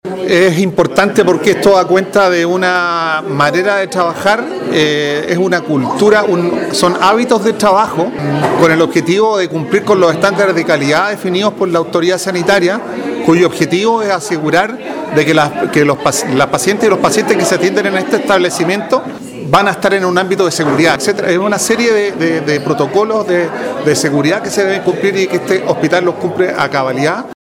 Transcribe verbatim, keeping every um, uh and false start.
Es importante porque esto da cuenta de una manera de trabajar, eh, es una cultura, un, son hábitos de trabajo con el objetivo de cumplir con los estándares de calidad definidos por la autoridad sanitaria, cuyo objetivo es asegurar de que, las, que los, las pacientes y los pacientes que se atienden en este establecimiento van a estar en un ámbito de seguridad, etcétera. Es una serie de, de, de protocolos de, de seguridad que se deben cumplir y que este hospital los cumple a cabalidad.